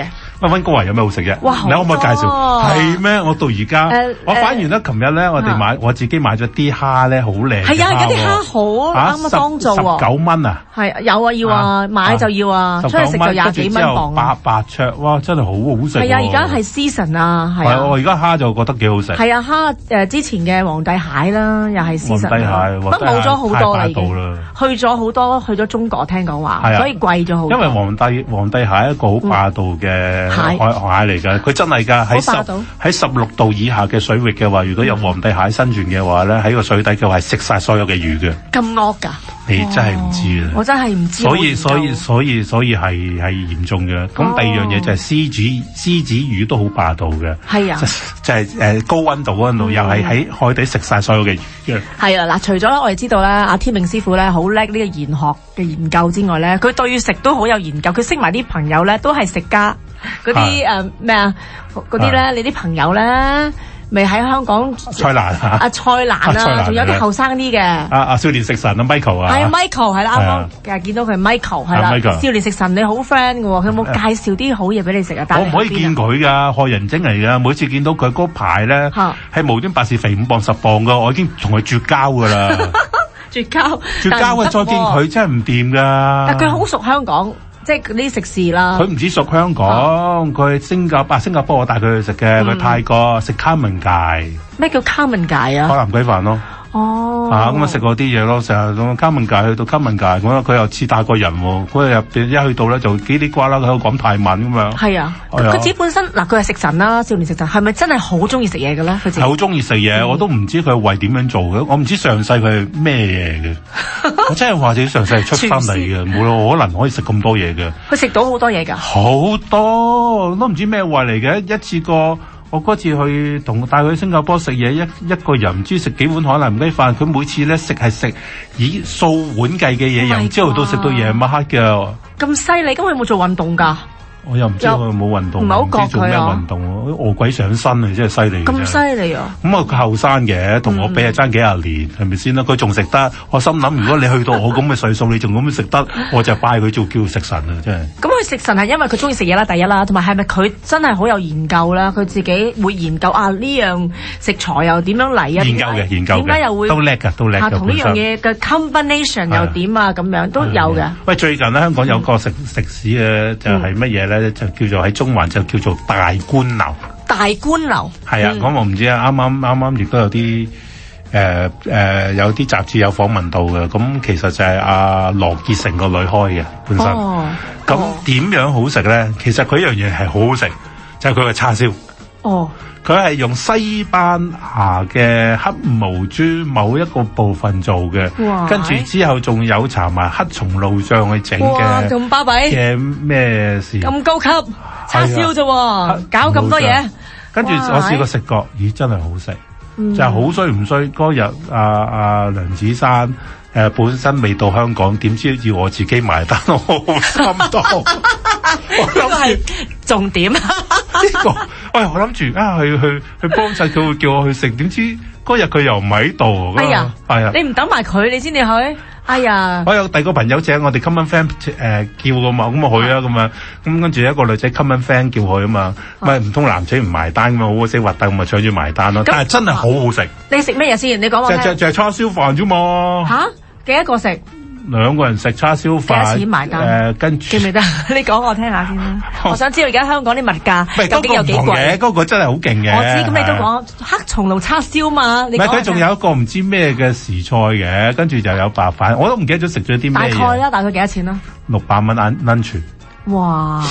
喂，溫哥華有咩好食啫？ 哇， 你可唔可以介紹？係咩？我到而家，我反而咧，琴日咧，我自己買咗啲蝦咧，好靚。係啊， 有啲蝦好啱當造喎。 19蚊啊！ 係有啊，要啊，買就要啊，出去食就20幾蚊磅。 白灼，哇，真係好好食。 係啊，而家係 season 啊，係啊。 我而家蝦就覺得幾好食。 係啊，蝦之前嘅皇帝蟹啦，又係 season。 皇帝蟹， 不過冇咗好多啦，已經去咗好多，去咗中國聽講話，所以貴咗好多。 因為皇帝蟹係一個好霸道嘅蟹嚟㗎，佢真係㗎，喺16度以下嘅水域嘅話，如果有皇帝蟹生存嘅話咧，喺個水底嘅話係食晒所有嘅魚嘅。 咁惡㗎？ 你真係唔知啊！ 我真係唔知。 所以係嚴重嘅。咁第二樣嘢就係獅子魚都好霸道嘅。係啊，就係高溫度嗰度，又係喺海底食晒所有嘅魚嘅。係啊，嗱，除咗我哋知道咧，阿天命師傅咧好叻呢個玄學嘅研究之外咧，佢對食都好有研究。佢識埋啲朋友咧，都係食家。嗰啲咩啊？嗰啲咧，你啲朋友咧，未喺香港。 蔡瀾啊！ 阿蔡瀾啊，仲有啲後生啲嘅。阿少年食神啊 ，Michael 啊。 係啊 Michael 係啦，啱啱見到佢 Michael 係啦。少年食神你好 friend 嘅喎，佢有冇介紹啲好嘢俾你食啊？ 我唔可以見佢㗎，害人精嚟㗎。每次見到佢嗰排咧，係無端白事肥5磅10磅㗎，我已經同佢絕交㗎啦。絕交啊！再見佢真係唔掂㗎。 但佢好熟香港。即係嗰啲食肆啦。 佢唔止熟香港，佢新加坡我帶佢去食嘅，佢泰國食卡文界。 咩叫卡文界啊？ 海南雞飯咯。哦。咁食過啲嘢咯，成日咁卡文界去到卡文界，佢又似大個人喎。嗰日入邊一去到咧就嘰哩呱啦喺度講泰文咁樣。係啊。佢自己本身嗱，佢係食神啦，少年食神，係咪真係好中意食嘢嘅咧？佢自己係好中意食嘢，我都唔知佢為點樣做嘅，我唔知上世佢係咩嘢嘅。我真係話自己上世係出翻嚟嘅，冇可能可以食咁多嘢嘅。佢食到好多嘢㗎。好多都唔知咩胃嚟嘅，一次過。我嗰次去帶佢去新加坡食嘢，一個人唔知食幾碗海南雞飯，佢每次咧食以數碗計嘅嘢，由朝頭早食到夜晚黑嘅。咁犀利，咁佢有冇做運動㗎？我又唔知佢有冇運動，唔知做咩運動喎？餓鬼上身啊，真係犀利！咁犀利啊！咁佢後生嘅，同我比係爭幾廿年，係咪先啦？佢仲食得，我心諗如果你去到我咁嘅歲數，你仲咁樣食得，我就拜佢做叫食神啊！真係。咁佢食神係因為佢中意食嘢啦，第一啦，同埋係咪佢真係好有研究啦？佢自己會研究呢樣食材又點樣嚟啊？研究嘅，點解又會都叻㗎，都叻㗎。同呢樣嘢嘅 combination 又點啊？咁樣都有嘅。喂，最近咧香港有個食肆嘅就係乜嘢咧？就叫做喺中環就叫做大觀樓。大觀樓係啊，咁我唔知啊，啱啱亦都有啲有啲雜誌有訪問到嘅，咁其實就係阿羅傑成個女開嘅本身。咁點樣好食咧？其實佢一樣嘢係好好食，就係佢嘅叉燒。佢係用西班牙嘅黑毛豬某一個部分做嘅，跟住之後仲有搽埋黑松露醬去整嘅。咁巴閉嘅咩事？咁高級叉燒啫，搞咁多嘢。跟住我試過食過，咦，真係好食，就係好衰唔衰？嗰日阿梁子珊本身未到香港，點知要我自己埋單，我好心痛。呢個係重點。我諗住去幫襯，佢會叫我去食，點知嗰日佢又唔喺度。哎呀，係啊，你唔等埋佢，你先至去。哎呀，我有第二個朋友請我哋 common friend 叫噶嘛，咁我去啊咁樣，咁跟住一個女仔 common friend 叫佢啊嘛，咪唔通男仔唔埋單嘛，好鬼死核突，咁咪搶住埋單咯。但係真係好好食。你食咩嘢先？你講我聽。就係叉燒飯啫嘛。吓？幾多個食？2個人食叉燒飯。幾多錢埋單？跟住記唔記得？你講我聽下先啦。我想知道而家香港啲物價究竟有幾貴？嗰個真係好勁嘅。我知，咁你都講黑松露叉燒嘛？唔係，佢仲有一個唔知咩嘅時菜嘅，跟住就有白飯，我都唔記得咗食咗啲咩嘢。大概啦，大概幾多錢啦？600蚊 lunch。哇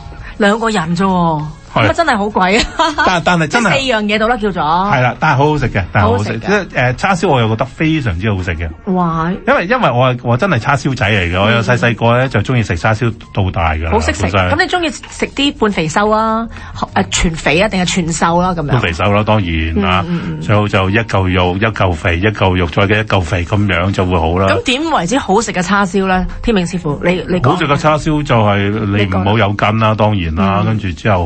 ，2個人啫。咁啊真係好貴啊！但係真係4樣嘢到啦，叫做係啦，但係好好食嘅，但係好好食。即係叉燒我又覺得非常之好食嘅。哇！因為我真係叉燒仔嚟嘅，我有細個咧就中意食叉燒到大㗎。好識食。咁你中意食啲半肥瘦啊？全肥啊，定係全瘦啦？咁樣半肥瘦啦，當然啊。最好就一嚿肉一嚿肥，一嚿肉再嘅一嚿肥咁樣就會好啦。咁點為之好食嘅叉燒咧？天命師傅，你講好食嘅叉燒就係你唔好有筋啦，當然啦，跟住之後好香。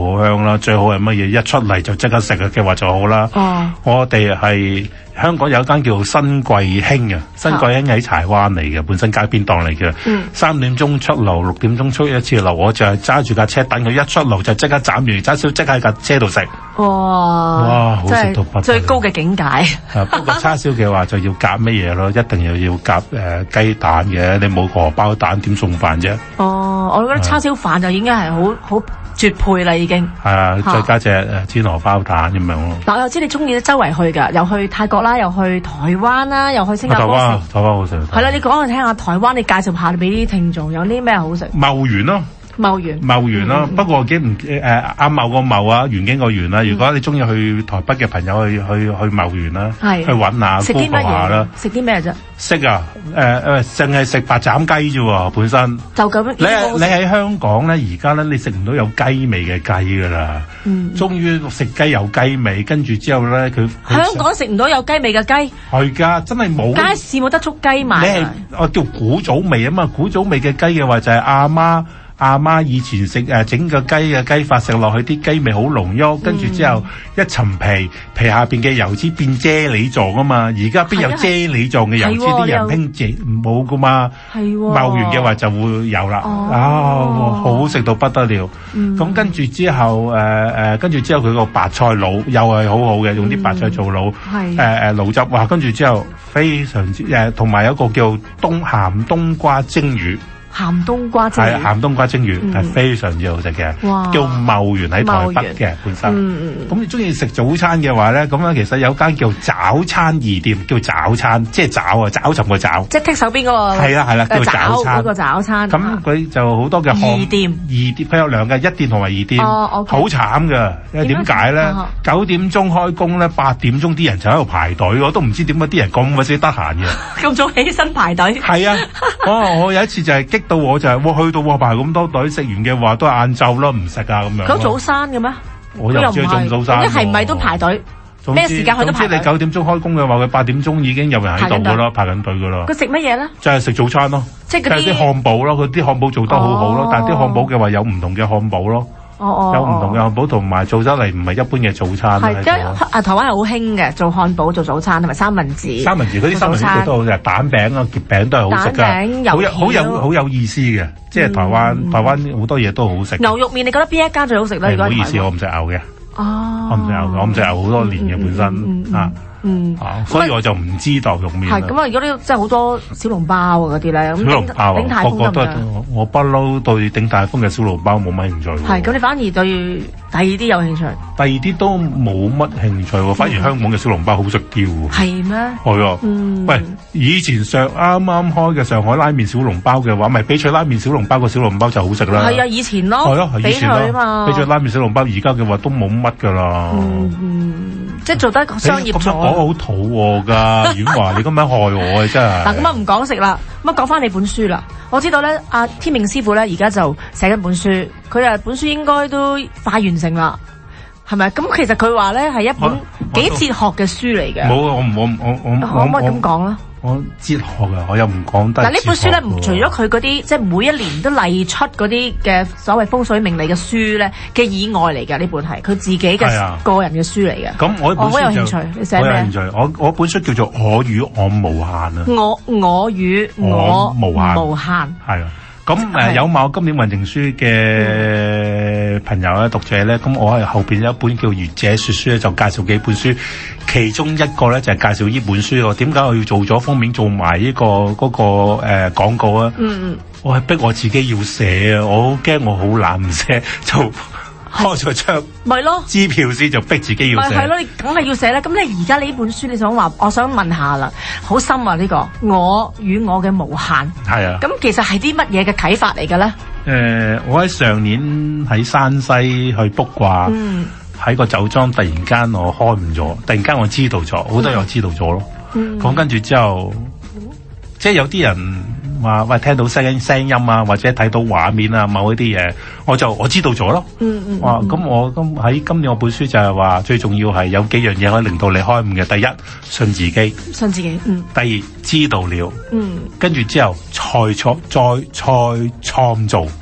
樣啦。最好係乜嘢？一出嚟就即刻食嘅話就好啦。我哋係香港有一間叫新貴興啊，新貴興喺柴灣嚟嘅，本身街邊檔嚟嘅。3點鐘出爐，6點鐘出一次爐，我就係揸住架車等佢一出爐就即刻斬完揸燒，即刻喺架車度食。哇，好食到不得了， 最高嘅境界。 不過叉燒嘅話就要夾乜嘢咯，一定要夾雞蛋嘅，你冇荷包蛋點送飯啫？ 我覺得叉燒飯就已經係好絕配啦，已經。係啊， 再加隻煎荷包蛋咁樣咯。 嗱，我又知你中意周圍去㗎，又去泰國啦，又去台灣啦，又去新加坡食。 台灣好食。係啦， 你講我聽下台灣，你介紹下俾啲聽眾，有啲咩好食？ 茂園咯。茂園咯，不過阿茂個茂啊，園經個園啦。如果你中意去台北嘅朋友去茂園啦，去揾下食啲乜嘢啦。食啲咩啫？ 識啊，淨係食白斬雞啫喎，本身。 就咁。 你喺香港咧，而家咧你食唔到有雞味嘅雞噶啦。終於食雞有雞味，跟住之後咧香港食唔到有雞味嘅雞。 係㗎，真係冇。 街市冇得捉雞賣。 我叫古早味啊嘛，古早味嘅雞嘅話就係阿媽以前食整個雞嘅雞發食落去，啲雞味好濃郁，跟住之後一層皮下邊嘅油脂變啫喱狀啊嘛，而家邊有啫喱狀嘅油脂？啲人拼冇噶嘛。茂園嘅話就會有啦。好食到不得了。咁跟住之後佢個白菜滷又係好好嘅，用啲白菜做滷。滷汁哇，跟住之後非常之同埋有一個叫鹹冬瓜蒸魚。 鹹冬瓜蒸魚， 鹹冬瓜蒸魚係非常之好食嘅，叫茂園喺台北嘅本身。咁你中意食早餐嘅話咧，咁樣其實有間叫早餐義店，叫早餐，即係找尋個找， 即係剔手邊嗰個。係啦，叫早餐。嗰個早餐。咁佢就好多嘅義店， 佢有兩嘅，一店同埋二店。好慘㗎，因為點解咧？9點鐘開工咧，8點鐘啲人就喺度排隊，我都唔知點解啲人咁鬼死得閒嘅。 咁早起身排隊。係啊， 我有一次就係到我就係去到排咁多隊，食完嘅話都係晏晝啦，唔食啊咁樣。 佢早餐嘅咩？ 我又唔知佢早餐。 係咪都排隊？咩時間去都排隊？ 總之你9點鐘開工嘅話，佢8點鐘已經有人喺度噶啦，排緊隊噶啦。 佢食乜嘢咧？就係食早餐咯，即係啲漢堡咯，佢啲漢堡做得好好咯，但係啲漢堡嘅話有唔同嘅漢堡咯。有唔同嘅漢堡，同埋做得嚟唔係一般嘅早餐。 係，台灣係好興嘅，做漢堡做早餐，同埋三文治。嗰啲三文治都好食，蛋餅啊、結餅都係好食㗎，好有意思嘅。即係台灣好多嘢都好食。 牛肉麵你覺得邊一間最好食咧？ 唔好意思，我唔食牛嘅。我唔食牛好多年嘅本身啊。所以我就唔知道肉麵。係咁啊！如果呢即係好多小籠包啊嗰啲咧， 小籠包鼎泰豐咁樣。 我不嬲對鼎泰豐嘅小籠包冇乜興趣。 係咁，你反而對第二啲有興趣？ 第二啲都冇乜興趣喎，反而香港嘅小籠包好食啲喎。 係咩？係啊。喂，以前啱啱開嘅上海拉麵小籠包嘅話，咪翡翠拉麵小籠包個小籠包就好食啦。 係啊，以前咯。 係咯，以前咯。 翡翠啊嘛。 翡翠拉麵小籠包而家嘅話都冇乜㗎啦。 即係做得商業咗。 我好肚餓㗎，婉華，你咁樣害我啊！真係。 嗱，咁啊唔講食啦，咁啊講翻你本書啦。我知道咧，阿天命師傅咧而家就寫緊本書，佢本書應該都快完成啦，係咪？咁其實佢話咧係一本幾哲學嘅書嚟嘅。 冇啊，我可唔可以咁講啦？ 我哲學啊，我又唔講得。 嗱，呢本書咧，除咗佢嗰啲即係每一年都例出嗰啲嘅所謂風水命理嘅書咧嘅以外嚟嘅，呢本係佢自己嘅個人嘅書嚟嘅。 咁我好有興趣，你寫咩？ 我有興趣，我本書叫做我與我無限啊。 我與我無限。 係啊。咁有某今年運程書嘅朋友咧、讀者咧，咁我係後邊有一本叫《賢者說書》咧，就介紹幾本書，其中一個咧就係介紹呢本書喎。點解我要做咗封面，做埋呢個廣告啊？我係逼我自己要寫啊！我好驚我好懶唔寫就。開咗張咪咯， 支票先就逼自己要寫。 係咯，你梗係要寫啦。咁你而家你呢本書，你想話，我想問下啦，好深啊呢個我與我嘅無限。係啊。咁其實係啲乜嘢嘅啟發嚟嘅咧？ 我喺上年喺山西去卜卦，喺個酒莊突然間我開悟咗，突然間我知道咗，好多嘢我知道咗咯。咁跟住之後，即係有啲人話喂，聽到聲音啊，或者睇到畫面啊，某一啲嘢，我知道咗咯。咁我喺今年我本書就係話，最重要係有幾樣嘢可以令到你開悟嘅。第一，信自己。信自己。第二，知道了。跟住之後再創造。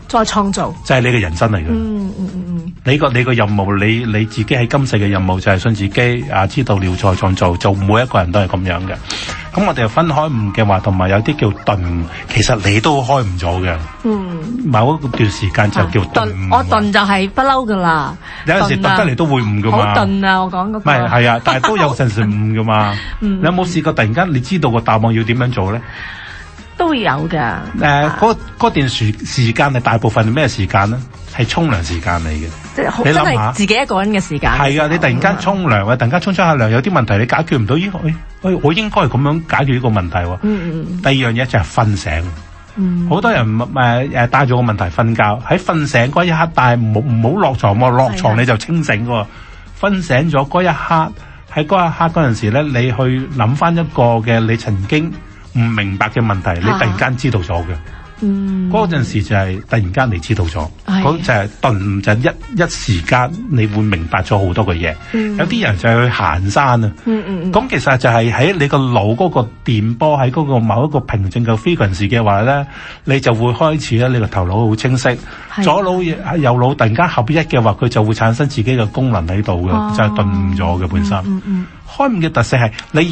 再創造， 就係你嘅人生嚟嘅。你個任務，你自己喺今世嘅任務就係信自己知道了再創造，就每一個人都係咁樣嘅。咁我哋分開悟嘅話，同埋有啲叫頓，其實你都開唔咗嘅。某一段時間就叫頓。 我頓就係不嬲噶啦。 有陣時頓得嚟都會悟噶嘛。 好頓啊！我講嗰個。 係啊，但係都有陣時悟噶嘛。你有冇試過突然間你知道個答案要點樣做咧？ 都會有㗎。 嗰段時間係大部分係咩時間咧？係沖涼時間嚟嘅。 即係真係自己一個人嘅時間。 係啊，你突然間沖涼啊，突然間沖出下涼，有啲問題你解決唔到，我應該係咁樣解決呢個問題喎。第二樣嘢就係瞓醒。好多人帶咗個問題瞓覺，喺瞓醒嗰一刻，但係唔好落床喎，落床你就清醒喎。瞓醒咗嗰一刻，喺嗰一刻嗰陣時咧，你去諗翻一個嘅你曾經唔明白嘅問題，你突然間知道咗嘅。嗰陣時就係突然間你知道咗，嗰就係頓，就一時間你會明白咗好多嘅嘢。有啲人就係去行山啊，咁其實就係喺你個腦嗰個電波喺嗰個某一個平靜嘅 frequency 嘅話咧，你就會開始咧，你個頭腦好清晰，左腦右腦突然間合一嘅話，佢就會產生自己嘅功能喺度嘅，就係頓悟咗嘅本身。開悟嘅特性係你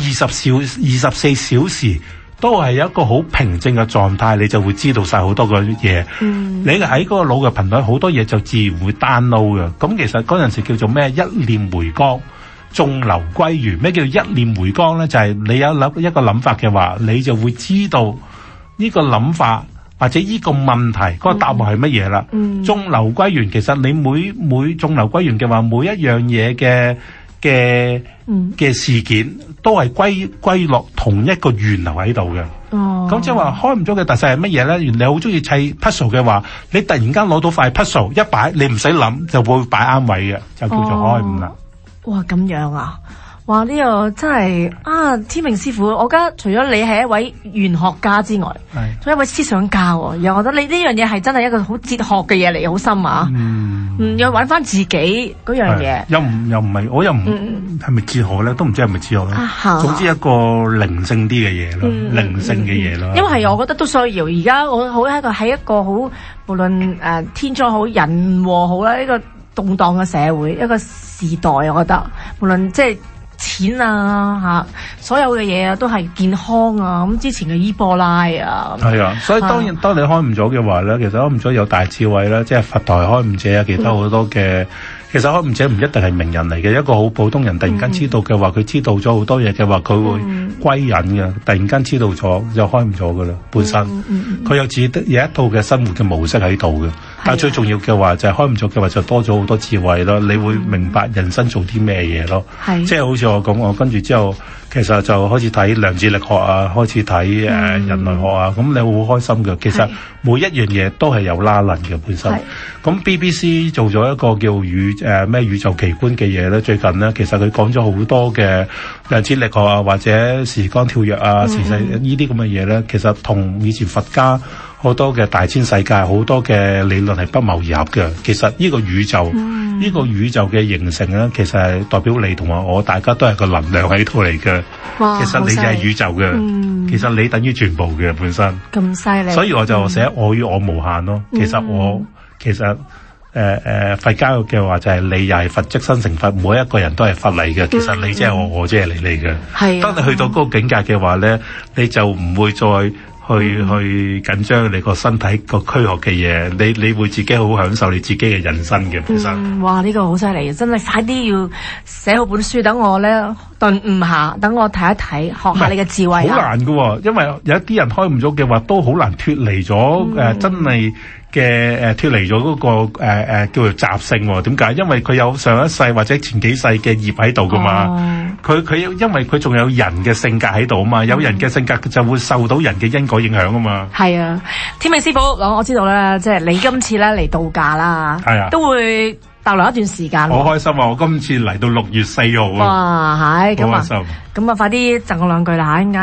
24小時。都係有一個好平靜嘅狀態，你就會知道晒好多嘅嘢。你喺嗰個腦嘅頻率，好多嘢就自然會 download 嘅。咁其實嗰陣時叫做咩？一念回光，眾流歸元。咩叫一念回光咧？就係你有一個諗法嘅話，你就會知道呢個諗法或者呢個問題嗰個答案係乜嘢啦。眾流歸元，其實你每眾流歸元嘅話，每一樣嘢嘅事件都係歸落同一個源流喺度嘅。咁即係話開唔咗嘅特性係乜嘢咧？原來你好中意砌 puzzle 嘅話，你突然間攞到塊 puzzle 一擺，你唔使諗就會擺啱位嘅，就叫做開悟啦。哇，咁樣啊！ 哇！呢個真係天命師傅，我覺得除咗你係一位玄學家之外，仲有一位思想家喎。然後我覺得你呢樣嘢係真係一個好哲學嘅嘢嚟，好深啊！要揾翻自己嗰樣嘢， 又唔係，我又唔係咪哲學咧？都唔知係咪哲學咧。總之一個靈性啲嘅嘢咯，靈性嘅嘢咯。 因為係我覺得都需要。而家我好喺一個好無論天災好人禍好啦，呢個動盪嘅社會一個時代，我覺得無論即係。錢啊所有嘅嘢啊都係健康啊，咁之前嘅伊波拉啊， 係啊，所以當你開悟咗嘅話咧，其實開悟咗有大智慧啦，即係佛台開悟者啊，其他好多嘅。其實開悟者唔一定係名人嚟嘅，一個好普通人突然間知道嘅話，佢知道咗好多嘢嘅話，佢會歸隱嘅。突然間知道咗就開悟咗噶啦，本身佢有自己有一套嘅生活嘅模式喺度嘅。但係最重要嘅話就係開悟咗嘅話就多咗好多智慧咯，你會明白人生做啲咩嘢咯。即係好似我咁，我跟住之後其實就開始睇量子力學啊，開始睇人類學啊，咁你會好開心嘅。其實每一樣嘢都係有拉楞嘅本身。咁 BBC 做咗一個叫宇宙奇觀嘅嘢咧，最近咧其實佢講咗好多嘅量子力學啊，或者時光跳躍啊，時勢呢啲咁嘅嘢咧，其實同以前佛家好多嘅大千世界好多嘅理論係不謀而合嘅。其實呢個宇宙呢個宇宙嘅形成咧，其實係代表你同埋我，大家都係個能量喺度嚟嘅。其實你就係宇宙嘅，其實你等於全部嘅本身。咁犀利！所以我就寫我與我無限咯。其實佛教嘅話就係你又係佛即身成佛，每一個人都係佛嚟嘅。其實你即係我即係你嚟嘅。當你去到嗰個境界嘅話咧，你就唔會再去緊張你個身體個軀殼嘅嘢，你會自己好享受你自己嘅人生嘅本身。哇！呢個好犀利，真係快啲要寫好本書，等我咧頓悟下，等我睇一睇，學下你嘅智慧。好難㗎，因為有一啲人開悟咗嘅話，都好難脫離咗真係嘅脫離咗嗰個叫做習性喎。點解？因為佢有上一世或者前幾世嘅業喺度噶嘛。佢因為佢仲有人嘅性格喺度啊嘛。有人嘅性格就會受到人嘅因果影響啊嘛。係啊，天命師傅，我知道咧，即係你今次咧嚟度假啦，都會逗留一段時間。好開心啊！我今次嚟到6月4號啊。哇，係咁啊，咁啊，快啲贈我兩句啦嚇，一陣間。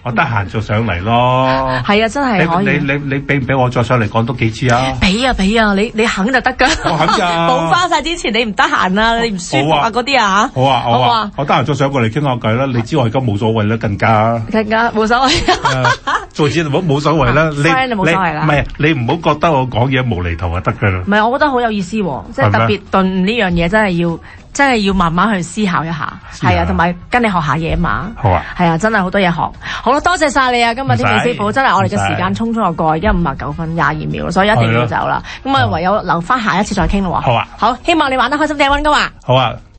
我得閒就上嚟咯。 係啊，真係可以。 你俾唔俾我再上嚟講多幾次啊？ 俾啊，你肯就得㗎。 我肯㗎。 補翻晒之前你唔得閒啊，你唔舒服啊嗰啲啊嚇。 好啊，我得閒再上過嚟傾下偈啦。你知我而家冇所謂啦，更加冇所謂。 做節目冇所謂啦。 friend 就冇所謂啦。 唔係你唔好覺得我講嘢無厘頭就得㗎啦。 唔係，我覺得好有意思喎，即係特別頓呢樣嘢真係要慢慢去思考一下，係啊，同埋跟你學下嘢嘛。 好啊， 係啊，真係好多嘢學。好啦，多謝晒你啊！今日天命師傅真係我哋嘅時間匆匆就過，而家59分22秒，所以一定要走啦。咁啊，唯有留翻下一次再傾咯喎。 好啊， 好，希望你玩得開心，訂溫哥華。 好啊。